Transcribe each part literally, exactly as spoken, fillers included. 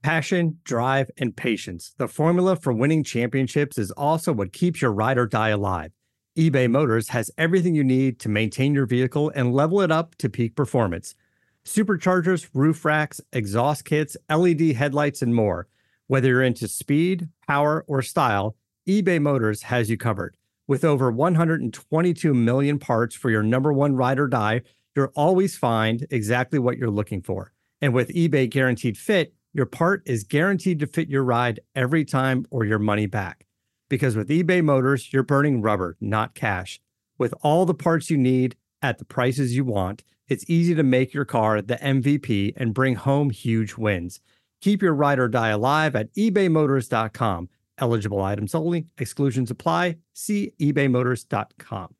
Passion, drive, and patience. The formula for winning championships is also what keeps your ride or die alive. eBay Motors has everything you need to maintain your vehicle and level it up to peak performance. Superchargers, roof racks, exhaust kits, L E D headlights, and more. Whether you're into speed, power, or style, eBay Motors has you covered. With over one hundred twenty-two million parts for your number one ride or die, you'll always find exactly what you're looking for. And with eBay Guaranteed Fit, your part is guaranteed to fit your ride every time or your money back. Because with eBay Motors, you're burning rubber, not cash. With all the parts you need at the prices you want, it's easy to make your car the M V P and bring home huge wins. Keep your ride or die alive at ebay motors dot com. Eligible items only. Exclusions apply. See ebay motors dot com.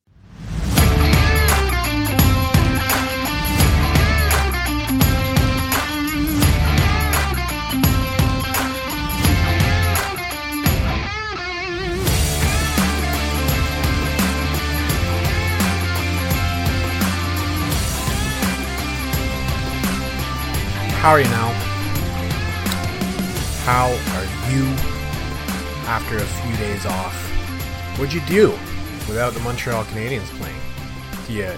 How are you now? How are you after a few days off? What'd you do without the Montreal Canadiens playing? Yeah.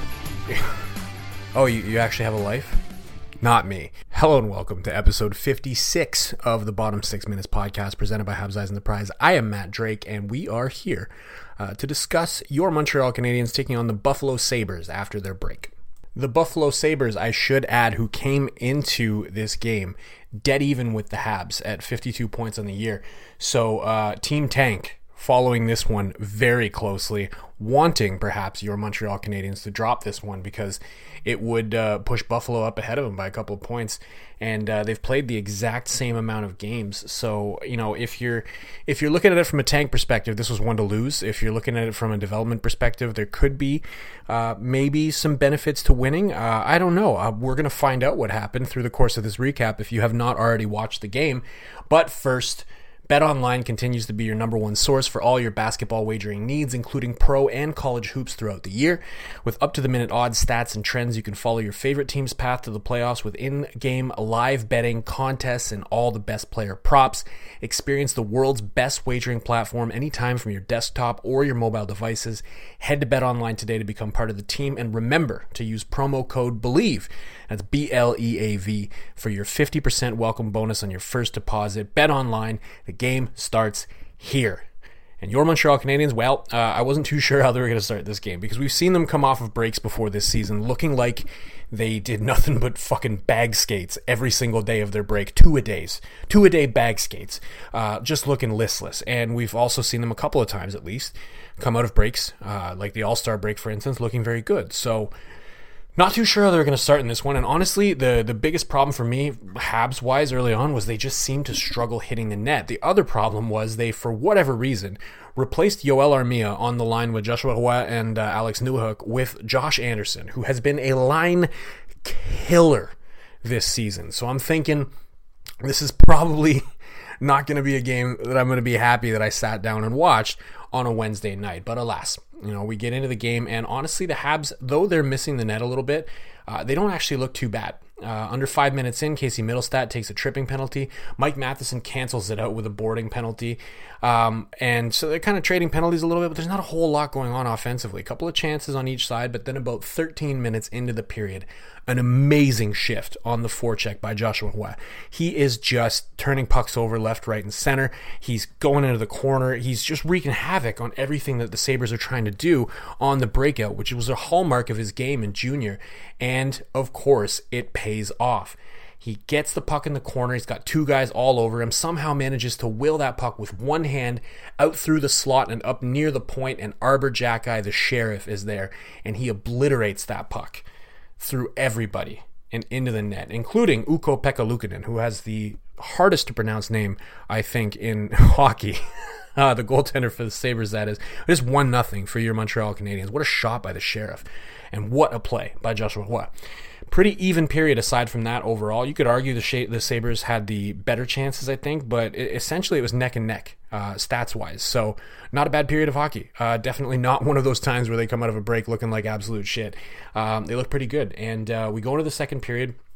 Oh, you, you actually have a life? Not me. Hello and welcome to episode fifty-six of the Bottom Six Minutes podcast presented by Habs Eyes and the Prize. I am Matt Drake and we are here uh, to discuss your Montreal Canadiens taking on the Buffalo Sabres after their break. The Buffalo Sabres, I should add, who came into this game dead even with the Habs at fifty-two points on the year. So uh, Team Tank following this one very closely, wanting perhaps your Montreal Canadiens to drop this one because it would uh, push Buffalo up ahead of them by a couple of points. And uh, they've played the exact same amount of games. So, you know, if you're if you're looking at it from a tank perspective, this was one to lose. If you're looking at it from a development perspective, there could be uh, maybe some benefits to winning. Uh, I don't know. Uh, we're going to find out what happened through the course of this recap if you have not already watched the game. But first, BetOnline continues to be your number one source for all your basketball wagering needs, including pro and college hoops throughout the year. With up-to-the-minute odds, stats, and trends, you can follow your favorite team's path to the playoffs with in-game live betting, contests, and all the best player props. Experience the world's best wagering platform anytime from your desktop or your mobile devices. Head to BetOnline today to become part of the team, and remember to use promo code BELIEVE, that's B L E A V, for your fifty percent welcome bonus on your first deposit. BetOnline, the game starts here. And your Montreal Canadiens, well, uh, I wasn't too sure how they were going to start this game because we've seen them come off of breaks before this season looking like they did nothing but fucking bag skates every single day of their break. Two a days. Two a day bag skates. Uh, just looking listless. And we've also seen them a couple of times at least come out of breaks, uh, like the All-Star break, for instance, looking very good. So not too sure how they're going to start in this one. And honestly, the, the biggest problem for me, Habs-wise, early on, was they just seemed to struggle hitting the net. The other problem was they, for whatever reason, replaced Yoel Armia on the line with Joshua Roy and uh, Alex Newhook with Josh Anderson, who has been a line killer this season. So I'm thinking this is probably not going to be a game that I'm going to be happy that I sat down and watched on a Wednesday night. But alas, you know, we get into the game, and honestly, the Habs, though they're missing the net a little bit, uh, they don't actually look too bad. Uh, under five minutes in, Casey Middlestat takes a tripping penalty. Mike Matheson cancels it out with a boarding penalty. Um, and so they're kind of trading penalties a little bit, but there's not a whole lot going on offensively. A couple of chances on each side, but then about thirteen minutes into the period, an amazing shift on the forecheck by Joshua Roy. He is just turning pucks over left, right, and center. He's going into the corner. He's just wreaking havoc on everything that the Sabres are trying to do on the breakout, which was a hallmark of his game in junior. And, of course, it pays off. He gets the puck in the corner. He's got two guys all over him. Somehow manages to will that puck with one hand out through the slot and up near the point, and Arbor Jacki, the sheriff, is there, and he obliterates that puck through everybody and into the net, including Ukko-Pekka Luukkonen, who has the hardest to pronounce name, I think, in hockey. Uh, the goaltender for the Sabres, that is. Just one nothing for your Montreal Canadiens. What a shot by the sheriff. And what a play by Joshua Roy. Pretty even period aside from that overall. You could argue the Sh- the Sabres had the better chances, I think, but it, essentially it was neck and neck, uh, stats-wise. So not a bad period of hockey. Uh, definitely not one of those times where they come out of a break looking like absolute shit. Um, they look pretty good. And uh, we go into the second period.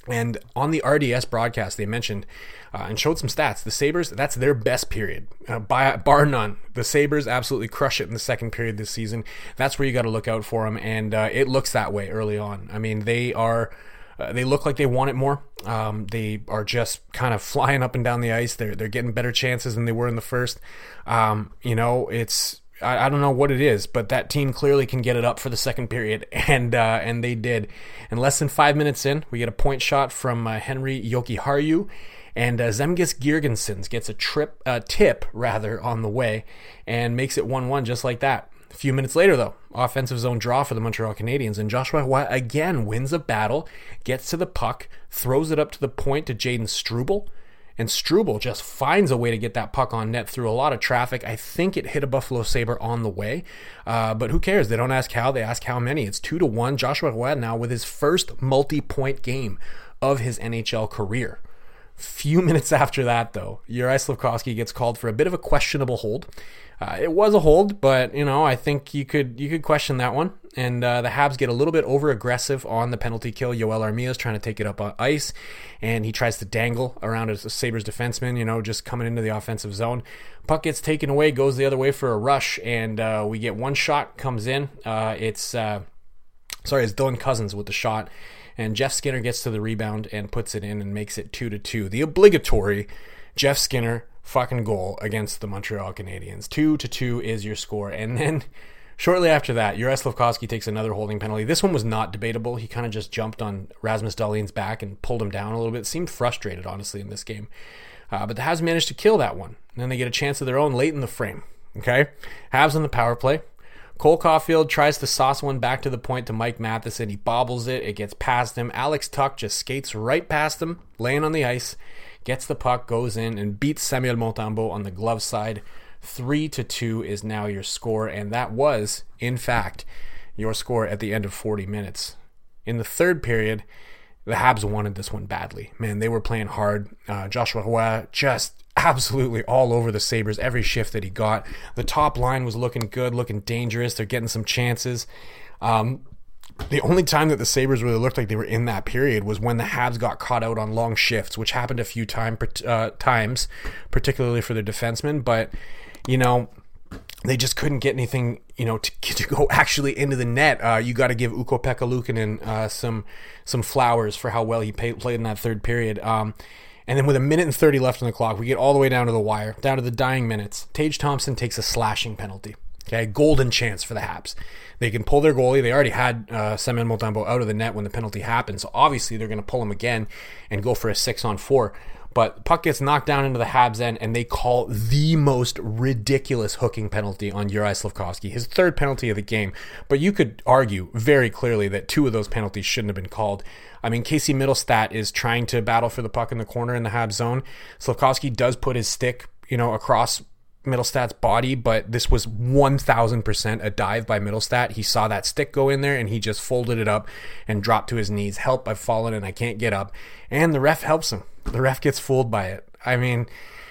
And on the R D S broadcast, they mentioned uh, and showed some stats. The Sabres, that's their best period, uh, by, bar none. The Sabres absolutely crush it in the second period this season. That's where you got to look out for them, and uh, it looks that way early on. I mean, they are... Uh, they look like they want it more. Um, they are just kind of flying up and down the ice. They're they're getting better chances than they were in the first. Um, you know, it's I, I don't know what it is, but that team clearly can get it up for the second period, and uh, and they did. And less than five minutes in, we get a point shot from uh, Henri Jokiharju, and uh, Zemgus Girgensons gets a trip uh, tip rather on the way, and makes it one one just like that. A few minutes later, though, offensive zone draw for the Montreal Canadiens, and Joshua Roy again wins a battle, gets to the puck, throws it up to the point to Jaden Struble, and Struble just finds a way to get that puck on net through a lot of traffic. I think it hit a Buffalo Sabre on the way, uh, but who cares? They don't ask how, they ask how many. It's two to one. Joshua Roy now with his first multi-point game of his N H L career. Few minutes after that, though, Juraj Slafkovsky gets called for a bit of a questionable hold. Uh, it was a hold, but you know, I think you could you could question that one. And uh, the Habs get a little bit over aggressive on the penalty kill. Yoel Armia is trying to take it up on ice, and he tries to dangle around a Sabres defenseman. You know, just coming into the offensive zone. Puck gets taken away, goes the other way for a rush, and uh, we get one shot comes in. Uh, it's uh, sorry, it's Dylan Cousins with the shot. And Jeff Skinner gets to the rebound and puts it in and makes it two to two. The obligatory Jeff Skinner fucking goal against the Montreal Canadiens. Two to two is your score. And then shortly after that, Juraj Slafkovsky takes another holding penalty. This one was not debatable. He kind of just jumped on Rasmus Dahlin's back and pulled him down a little bit. Seemed frustrated, honestly, in this game. Uh, but the Habs managed to kill that one. And then they get a chance of their own late in the frame. Okay? Habs on the power play. Cole Caulfield tries to sauce one back to the point to Mike Matheson. He bobbles it. It gets past him. Alex Tuch just skates right past him, laying on the ice, gets the puck, goes in, and beats Samuel Montembeault on the glove side. Three to two is now your score, and that was, in fact, your score at the end of forty minutes. In the third period, the Habs wanted this one badly. Man, they were playing hard. Uh, Joshua Roy just absolutely all over the Sabres every shift that he got. The top line was looking good, looking dangerous. They're getting some chances. Um, the only time that the Sabres really looked like they were in that period was when the Habs got caught out on long shifts, which happened a few time, uh, times, particularly for their defensemen. But, you know, they just couldn't get anything, you know, to, to go actually into the net. Uh, you got to give Ukko-Pekka Luukkonen uh, some some flowers for how well he pay, played in that third period. Um, And then with a minute and thirty left on the clock, we get all the way down to the wire, down to the dying minutes. Tage Thompson takes a slashing penalty. Okay, golden chance for the Habs. They can pull their goalie. They already had uh, Samuel Montembeault out of the net when the penalty happened, so obviously they're going to pull him again and go for a six on four. But the puck gets knocked down into the Habs end, and they call the most ridiculous hooking penalty on Juraj Slafkovsky, his third penalty of the game. But you could argue very clearly that two of those penalties shouldn't have been called. I mean, Casey Middlestat is trying to battle for the puck in the corner in the Habs zone. Slafkovsky does put his stick, you know, across Middlestat's body, but this was one thousand percent a dive by Middlestat. He saw that stick go in there, and he just folded it up and dropped to his knees. Help, I've fallen and I can't get up. And the ref helps him. The ref gets fooled by it. I mean,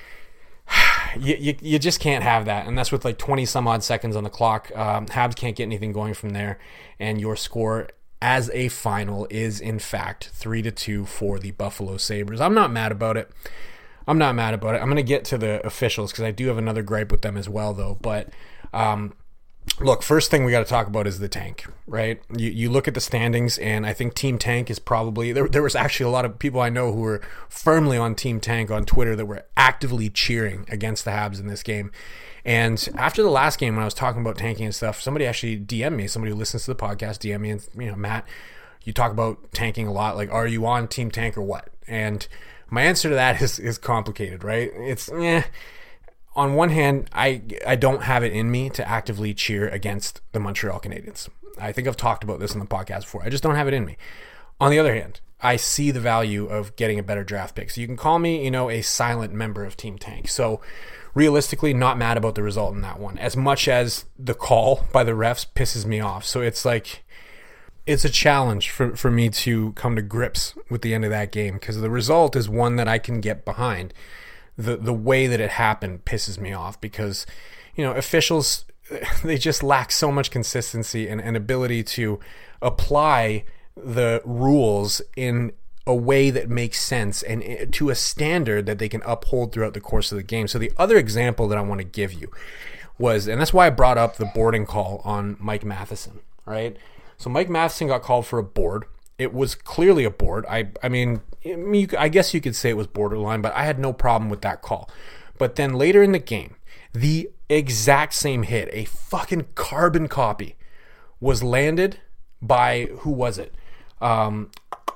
you, you, you just can't have that. And that's with like twenty some odd seconds on the clock. Um, Habs can't get anything going from there. And your score as a final is, in fact, three to two for the Buffalo Sabres. I'm not mad about it. I'm not mad about it. I'm going to get to the officials because I do have another gripe with them as well, though. But um, look, first thing we got to talk about is the tank, right? You you look at the standings, and I think Team Tank is probably there. There was actually a lot of people I know who were firmly on Team Tank on Twitter that were actively cheering against the Habs in this game. And after the last game, when I was talking about tanking and stuff, somebody actually D M'd me. Somebody who listens to the podcast D M'd me, and you know, Matt, you talk about tanking a lot. Like, are you on Team Tank or what? And my answer to that is is complicated, right? It's eh. On one hand, I I don't have it in me to actively cheer against the Montreal Canadiens. I think I've talked about this in the podcast before. I just don't have it in me. On the other hand, I see the value of getting a better draft pick. So you can call me, you know, a silent member of Team Tank. So realistically, not mad about the result in that one, as much as the call by the refs pisses me off. So it's like, it's a challenge for, for me to come to grips with the end of that game, because the result is one that I can get behind. The the way that it happened pisses me off because, you know, officials, they just lack so much consistency and, and ability to apply the rules in a way that makes sense and to a standard that they can uphold throughout the course of the game. So the other example that I want to give you was, and that's why I brought up the boarding call on Mike Matheson, right? So Mike Matheson got called for a board. It was clearly a board. I I mean, I, mean, you, I guess you could say it was borderline, but I had no problem with that call. But then later in the game, the exact same hit, a fucking carbon copy, was landed by, who was it? Um,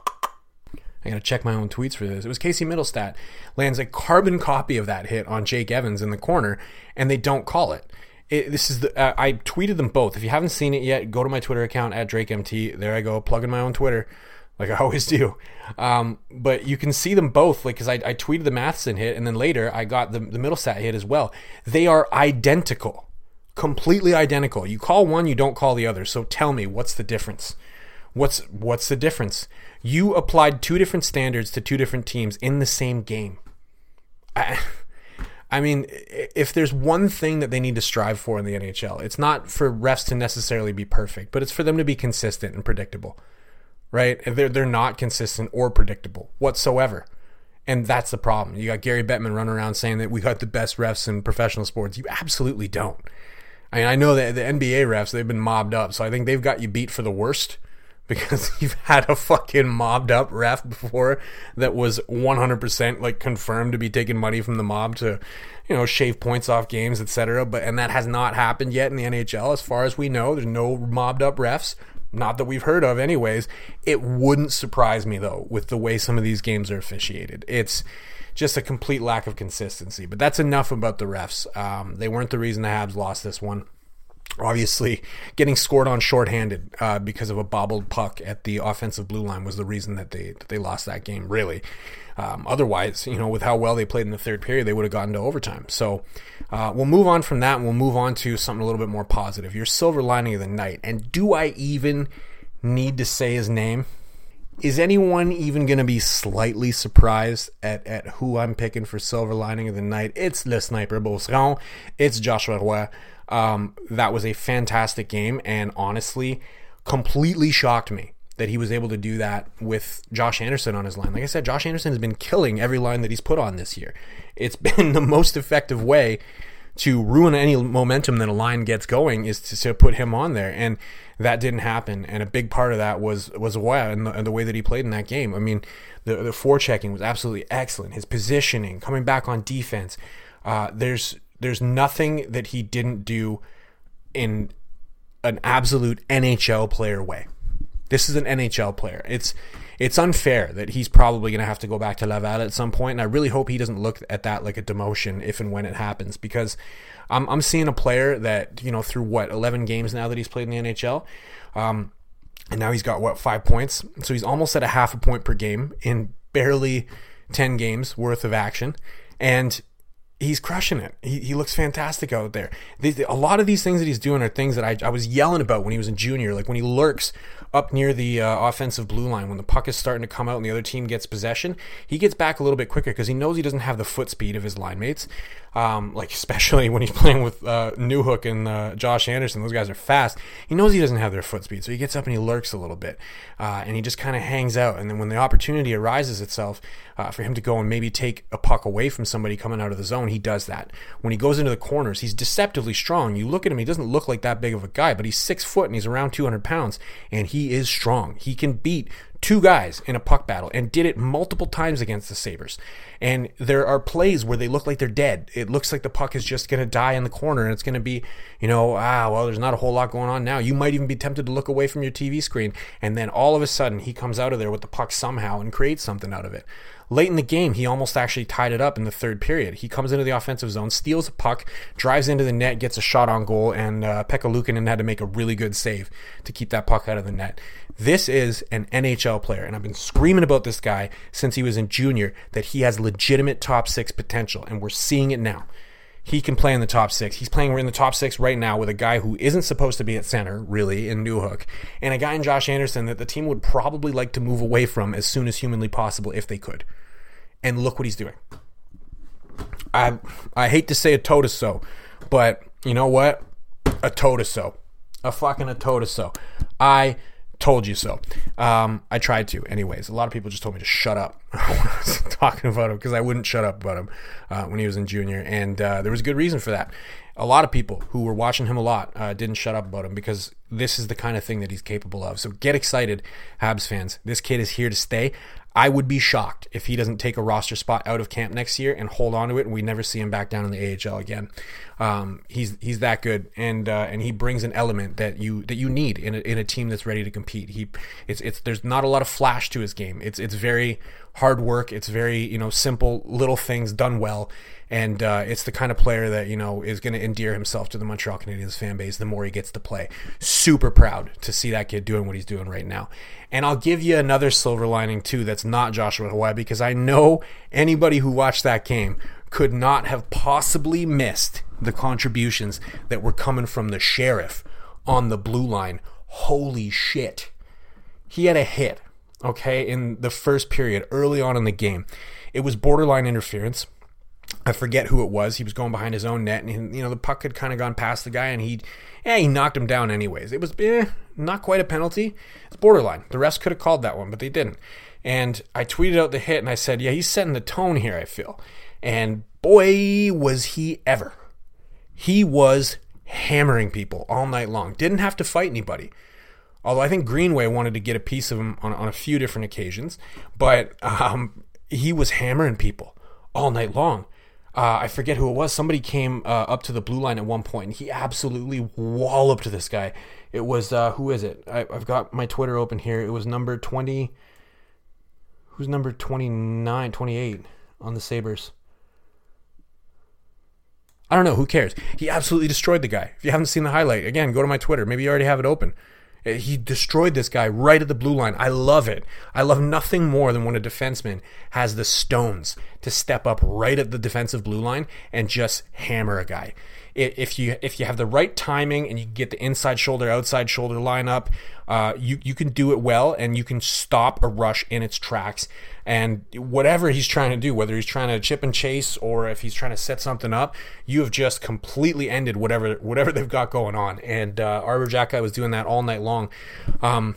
I gotta check my own tweets for this. It was Casey Middlestat. Lands a carbon copy of that hit on Jake Evans in the corner, and they don't call it. It, this is the uh, I tweeted them both. If you haven't seen it yet, go to my Twitter account at DrakeMT. There I go, plugging my own Twitter, like I always do. Um, but you can see them both, like because I, I tweeted the Matheson hit, and then later I got the the Middlestat hit as well. They are identical, completely identical. You call one, you don't call the other. So tell me, what's the difference? What's what's the difference? You applied two different standards to two different teams in the same game. I, I mean, if there's one thing that they need to strive for in the N H L, it's not for refs to necessarily be perfect, but it's for them to be consistent and predictable, right? They're, they're not consistent or predictable whatsoever. And that's the problem. You got Gary Bettman running around saying that we got the best refs in professional sports. You absolutely don't. I mean, I know that the N B A refs, they've been mobbed up, so I think they've got you beat for the worst. Because you've had a fucking mobbed up ref before that was one hundred percent like confirmed to be taking money from the mob to, you know, shave points off games, et cetera. But and that has not happened yet in the N H L, as far as we know. There's no mobbed up refs, not that we've heard of, anyways. It wouldn't surprise me though with the way some of these games are officiated. It's just a complete lack of consistency. But that's enough about the refs. Um, they weren't the reason the Habs lost this one. Obviously, getting scored on shorthanded uh, because of a bobbled puck at the offensive blue line was the reason that they that they lost that game, really. Um, otherwise, you know, with how well they played in the third period, they would have gotten to overtime. So uh, we'll move on from that, and we'll move on to something a little bit more positive. Your silver lining of the night. And do I even need to say his name? Is anyone even going to be slightly surprised at, at who I'm picking for silver lining of the night? It's Le Sniper Beauceron. It's Joshua Roy. Um, that was a fantastic game, and honestly, completely shocked me that he was able to do that with Josh Anderson on his line. Like I said, Josh Anderson has been killing every line that he's put on this year. It's been the most effective way to ruin any momentum that a line gets going is to, to put him on there, and that didn't happen. And a big part of that was was Roy and the, and the way that he played in that game. I mean, the the forechecking was absolutely excellent. His positioning, coming back on defense. Uh, there's There's nothing that he didn't do in an absolute N H L player way. This is an N H L player. It's it's unfair that he's probably going to have to go back to Laval at some point, and I really hope he doesn't look at that like a demotion if and when it happens, because I'm I'm seeing a player that, you know, through what, eleven games now that he's played in the N H L, um, and now he's got, what, five points? So he's almost at a half a point per game in barely ten games worth of action, and he's crushing it. He he looks fantastic out there. They, a lot of these things that he's doing are things that I, I was yelling about when he was in junior, like when he lurks up near the uh, offensive blue line, when the puck is starting to come out and the other team gets possession, he gets back a little bit quicker because he knows he doesn't have the foot speed of his line mates, um, like especially when he's playing with uh, Newhook and uh, Josh Anderson. Those guys are fast. He knows he doesn't have their foot speed, so he gets up and he lurks a little bit, uh, and he just kind of hangs out. And then when the opportunity arises itself uh, for him to go and maybe take a puck away from somebody coming out of the zone, he does that. When he goes into the corners, he's deceptively strong. You look at him, he doesn't look like that big of a guy, but he's six foot and he's around two hundred pounds, and he is strong. He can beat two guys in a puck battle and did it multiple times against the Sabres. And there are plays where they look like they're dead. It looks like the puck is just going to die in the corner, and it's going to be, you know, ah, well, there's not a whole lot going on now. You might even be tempted to look away from your T V screen, and then all of a sudden he comes out of there with the puck somehow and creates something out of it. Late in the game, he almost actually tied it up in the third period. He comes into the offensive zone, steals a puck, drives into the net, gets a shot on goal, and uh, Pekka Luukkonen had to make a really good save to keep that puck out of the net. This is an N H L player, and I've been screaming about this guy since he was in junior, that he has legitimate top six potential, and we're seeing it now. He can play in the top six. He's playing in the top six right now with a guy who isn't supposed to be at center, really, in Newhook, and a guy in Josh Anderson that the team would probably like to move away from as soon as humanly possible if they could. And look what he's doing. I I hate to say a toe to so, but you know what? A toe to so. A fucking a toe to so. I Told you so. Um, I tried to. Anyways, a lot of people just told me to shut up when I was talking about him because I wouldn't shut up about him uh, when he was in junior. And uh, there was a good reason for that. A lot of people who were watching him a lot uh, didn't shut up about him because this is the kind of thing that he's capable of. So get excited, Habs fans. This kid is here to stay. I would be shocked if he doesn't take a roster spot out of camp next year and hold on to it, and we never see him back down in the A H L again. Um, he's he's that good, and uh, and he brings an element that you that you need in a, in a team that's ready to compete. He it's it's there's not a lot of flash to his game. It's it's very hard work. It's very you know simple little things done well. And uh, it's the kind of player that, you know, is going to endear himself to the Montreal Canadiens fan base the more he gets to play. Super proud to see that kid doing what he's doing right now. And I'll give you another silver lining, too, that's not Joshua Hawaii, because I know anybody who watched that game could not have possibly missed the contributions that were coming from the Sheriff on the blue line. Holy shit. He had a hit, okay, in the first period, early on in the game. It was borderline interference. I forget who it was. He was going behind his own net, and you know the puck had kind of gone past the guy, and he, yeah, he knocked him down anyways. It was eh, not quite a penalty. It's borderline. The refs could have called that one, but they didn't. And I tweeted out the hit, and I said, yeah, he's setting the tone here, I feel. And boy, was he ever. He was hammering people all night long. Didn't have to fight anybody. Although I think Greenway wanted to get a piece of him on, on a few different occasions, but um, he was hammering people all night long. Uh, I forget who it was. Somebody came uh, up to the blue line at one point, and he absolutely walloped this guy. It was, uh, who is it? I, I've got my Twitter open here. It was number twenty. Who's number twenty-nine, twenty-eight on the Sabres? I don't know. Who cares? He absolutely destroyed the guy. If you haven't seen the highlight, again, go to my Twitter. Maybe you already have it open. He destroyed this guy right at the blue line. I love it. I love nothing more than when a defenseman has the stones to step up right at the defensive blue line and just hammer a guy. If you if you have the right timing and you get the inside shoulder, outside shoulder lineup, uh, you, you can do it well, and you can stop a rush in its tracks. And whatever he's trying to do, whether he's trying to chip and chase or if he's trying to set something up, you have just completely ended whatever whatever they've got going on. And uh, Arber Xhekaj was doing that all night long. Um,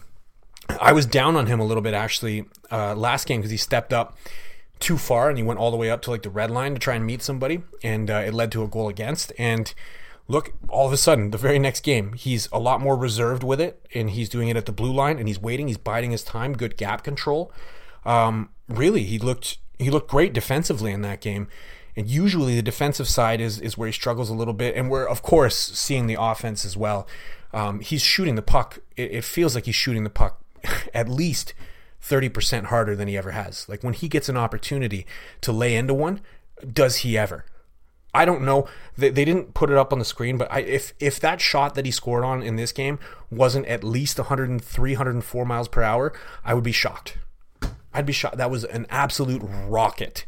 I was down on him a little bit, actually, uh, last game because he stepped up too far and he went all the way up to like the red line to try and meet somebody, and uh, it led to a goal against. And look, all of a sudden, the very next game, he's a lot more reserved with it, and he's doing it at the blue line, and he's waiting, he's biding his time, good gap control. Um, really, he looked he looked great defensively in that game. And usually the defensive side is is where he struggles a little bit, and we're, of course, seeing the offense as well. Um, he's shooting the puck. It, it feels like he's shooting the puck at least thirty percent harder than he ever has. Like when he gets an opportunity to lay into one, does he ever? I don't know. They, they didn't put it up on the screen, but I, if if that shot that he scored on in this game wasn't at least one hundred three, one hundred four miles per hour, I would be shocked. I'd be shocked. That was an absolute rocket.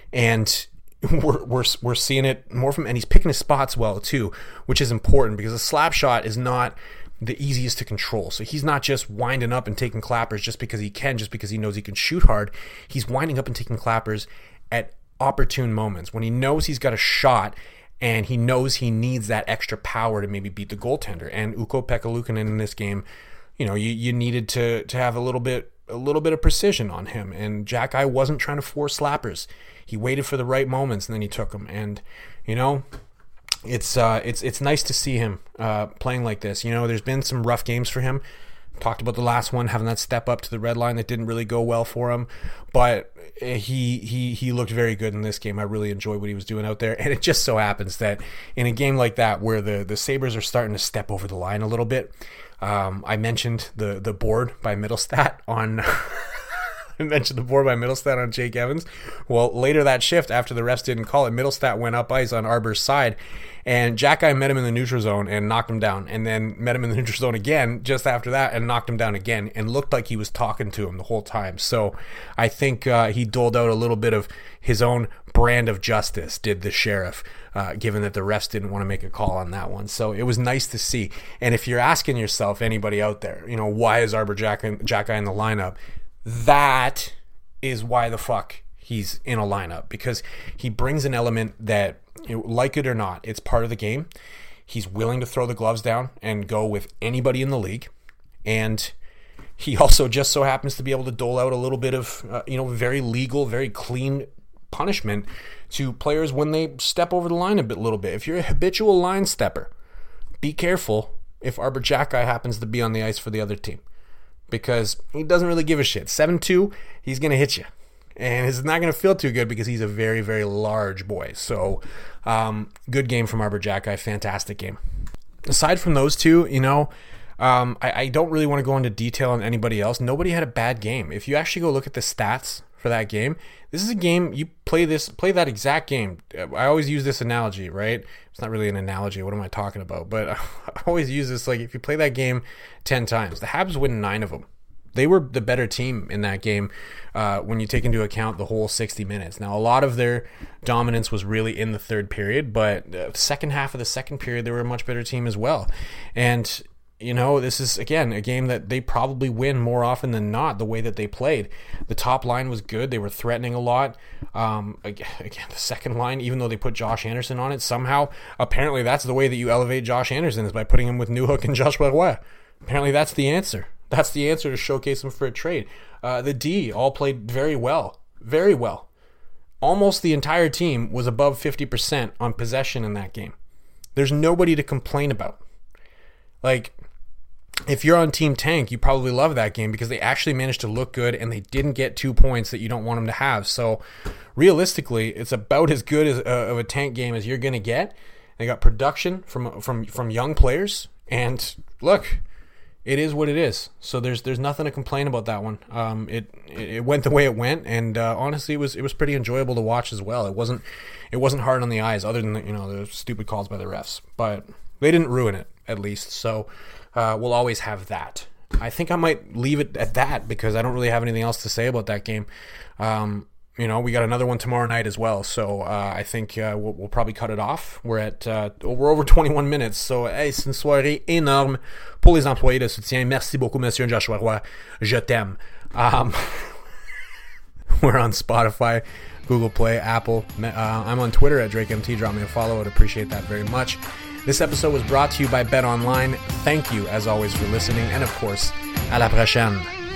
And we're we're we're seeing it more from, and he's picking his spots well too, which is important because a slap shot is not the easiest to control. So he's not just winding up and taking clappers just because he can, just because he knows he can shoot hard. He's winding up and taking clappers at opportune moments when he knows he's got a shot and he knows he needs that extra power to maybe beat the goaltender. And Ukko-Pekka Luukkonen in this game, you know, you, you needed to to have a little bit a little bit of precision on him. And Xhekaj wasn't trying to force slappers. He waited for the right moments and then he took them. And you know, It's uh, it's it's nice to see him uh, playing like this. You know, there's been some rough games for him. Talked about the last one, having that step up to the red line that didn't really go well for him. But he he he looked very good in this game. I really enjoyed what he was doing out there. And it just so happens that in a game like that where the, the Sabres are starting to step over the line a little bit, um, I mentioned the, the board by Middlestat on... I mentioned the board by Middlestat on Jake Evans. Well, later that shift, after the refs didn't call it, Middlestat went up ice on Arber's side, and Xhekaj met him in the neutral zone and knocked him down, and then met him in the neutral zone again just after that and knocked him down again, and looked like he was talking to him the whole time. So I think uh, he doled out a little bit of his own brand of justice, did the Sheriff, uh, given that the refs didn't want to make a call on that one. So it was nice to see. And if you're asking yourself, anybody out there, you know, why is Arber Xhekaj in the lineup? That is why the fuck he's in a lineup, because he brings an element that, you know, like it or not, it's part of the game. He's willing to throw the gloves down and go with anybody in the league. And he also just so happens to be able to dole out a little bit of, uh, you know, very legal, very clean punishment to players when they step over the line a bit, little bit. If you're a habitual line stepper, be careful if Arber Xhekaj happens to be on the ice for the other team, because he doesn't really give a shit. seven two, he's going to hit you. And it's not going to feel too good because he's a very, very large boy. So, um, good game from Arber Xhekaj. Fantastic game. Aside from those two, you know, um, I, I don't really want to go into detail on anybody else. Nobody had a bad game. If you actually go look at the stats for that game, this is a game, you play this, play that exact game. I always use this analogy, right? It's not really an analogy. What am I talking about? But I always use this, like, if you play that game ten times, the Habs win nine of them. They were the better team in that game uh, when you take into account the whole sixty minutes. Now, a lot of their dominance was really in the third period, but the second half of the second period, they were a much better team as well. And, you know, this is, again, a game that they probably win more often than not the way that they played. The top line was good. They were threatening a lot. Um, again, the second line, even though they put Josh Anderson on it, somehow, apparently that's the way that you elevate Josh Anderson, is by putting him with Newhook and Joshua Roy. Apparently that's the answer. That's the answer to showcase him for a trade. Uh, the D all played very well. Very well. Almost the entire team was above fifty percent on possession in that game. There's nobody to complain about. Like, if you're on Team Tank, you probably love that game because they actually managed to look good and they didn't get two points that you don't want them to have. So, realistically, it's about as good as, uh, of a Tank game as you're going to get. They got production from from from young players. And, look, it is what it is. So there's there's nothing to complain about that one. Um, it it went the way it went, and uh, honestly, it was it was pretty enjoyable to watch as well. It wasn't it wasn't hard on the eyes, other than the, you know, the stupid calls by the refs, but they didn't ruin it, at least. So uh, we'll always have that. I think I might leave it at that because I don't really have anything else to say about that game. Um, You know, we got another one tomorrow night as well, so uh, I think uh, we'll, we'll probably cut it off. We're at uh, we're over twenty-one minutes, so hey, c'est une soirée énorme pour les employés de soutien. Merci beaucoup, Monsieur Joshua Roy. Je t'aime. Um, we're on Spotify, Google Play, Apple. Uh, I'm on Twitter at DrakeMT. Drop me a follow. I'd appreciate that very much. This episode was brought to you by BetOnline. Thank you, as always, for listening, and of course, à la prochaine.